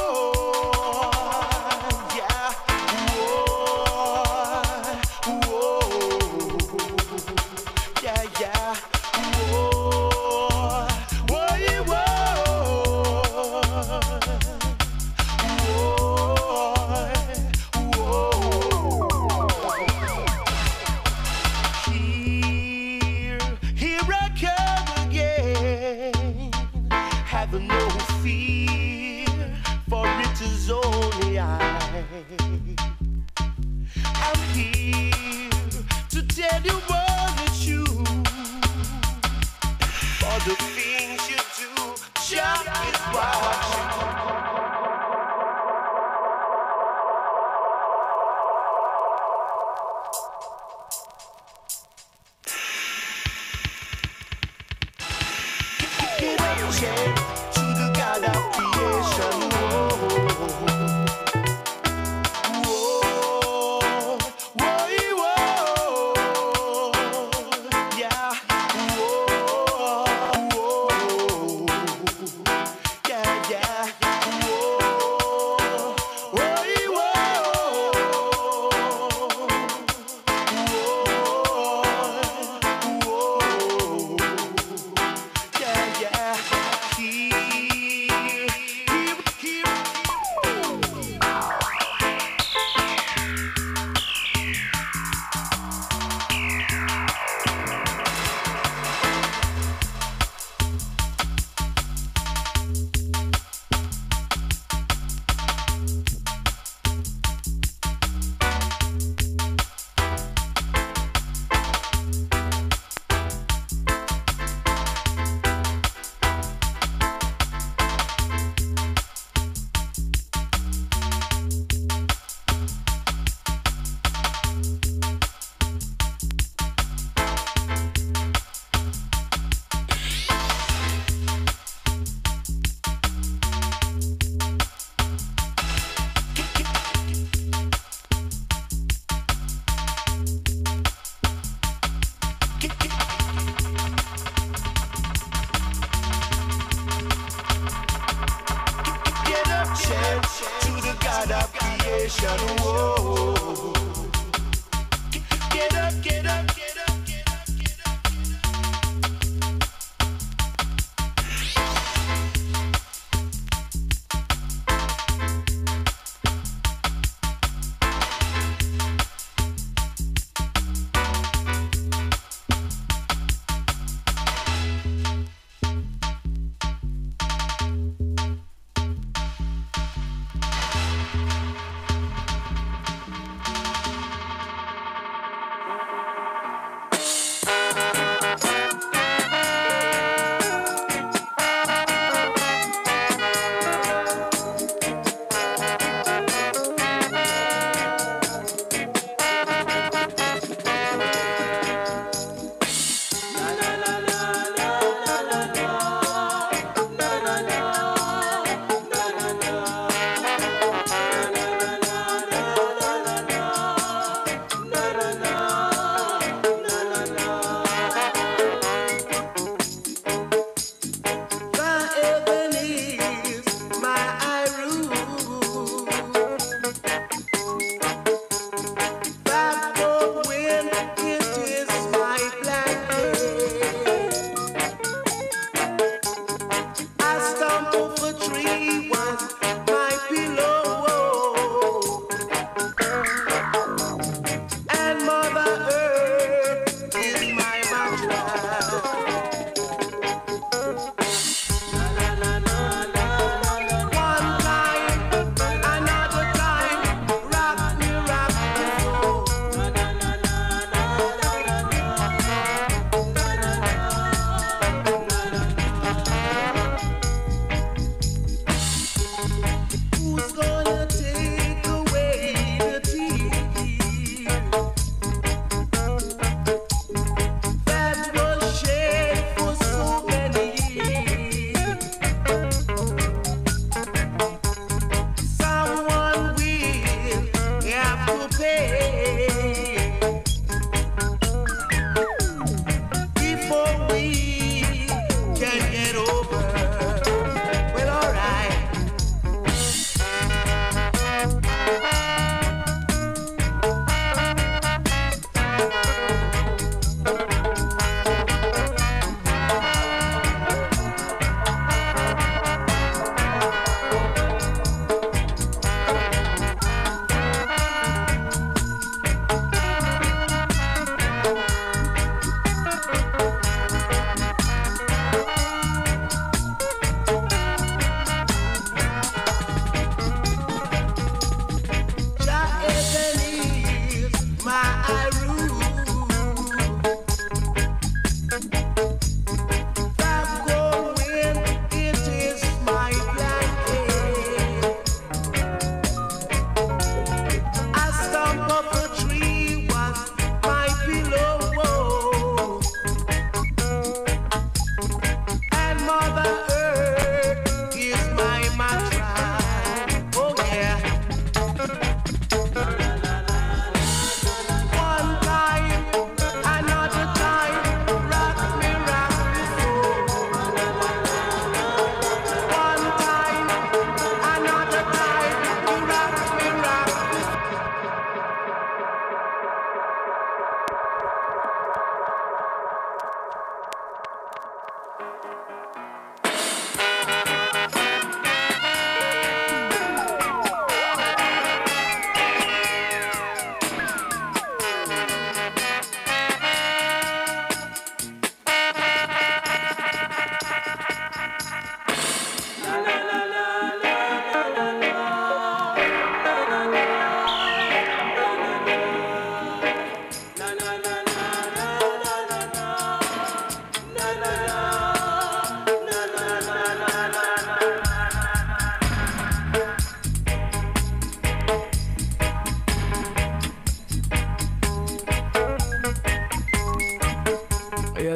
I'm here to tell you all the truth. For the things you do, Jah is watching. Get up, chant to the God of creation.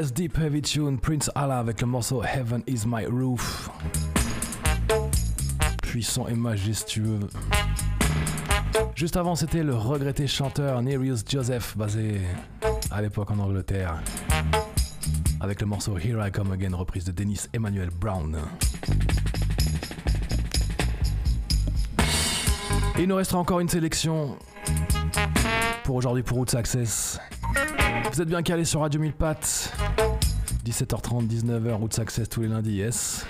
US Deep Heavy Tune, Prince Allah avec le morceau Heaven Is My Roof. Puissant et majestueux. Juste avant, c'était le regretté chanteur Nereus Joseph, basé à l'époque en Angleterre, avec le morceau Here I Come Again, reprise de Dennis Emmanuel Brown. Et il nous restera encore une sélection pour aujourd'hui pour Roots Access. Vous êtes bien calés sur Radio 1000 Pattes, 17h30, 19h, Roots Access tous les lundis, yes.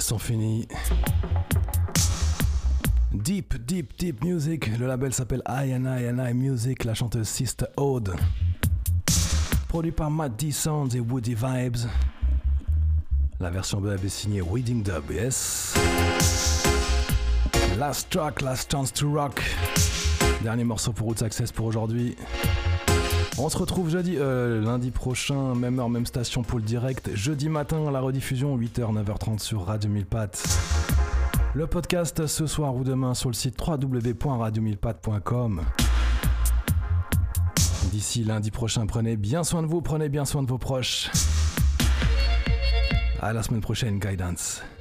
sont finis. Deep Music, le label s'appelle I Music, la chanteuse Sister Ode. Produit par Matt D Sounds et Woody Vibes. La version web est signée Weeding Dub, yes. Last track, last chance to rock. Dernier morceau pour Roots Access pour aujourd'hui. On se retrouve lundi prochain, même heure, même station pour le direct. Jeudi matin, la rediffusion, 8h, 9h30 sur Radio 1000 Pattes. Le podcast ce soir ou demain sur le site www.radio1000pattes.com. D'ici lundi prochain, prenez bien soin de vous, prenez bien soin de vos proches. À la semaine prochaine, Guidance.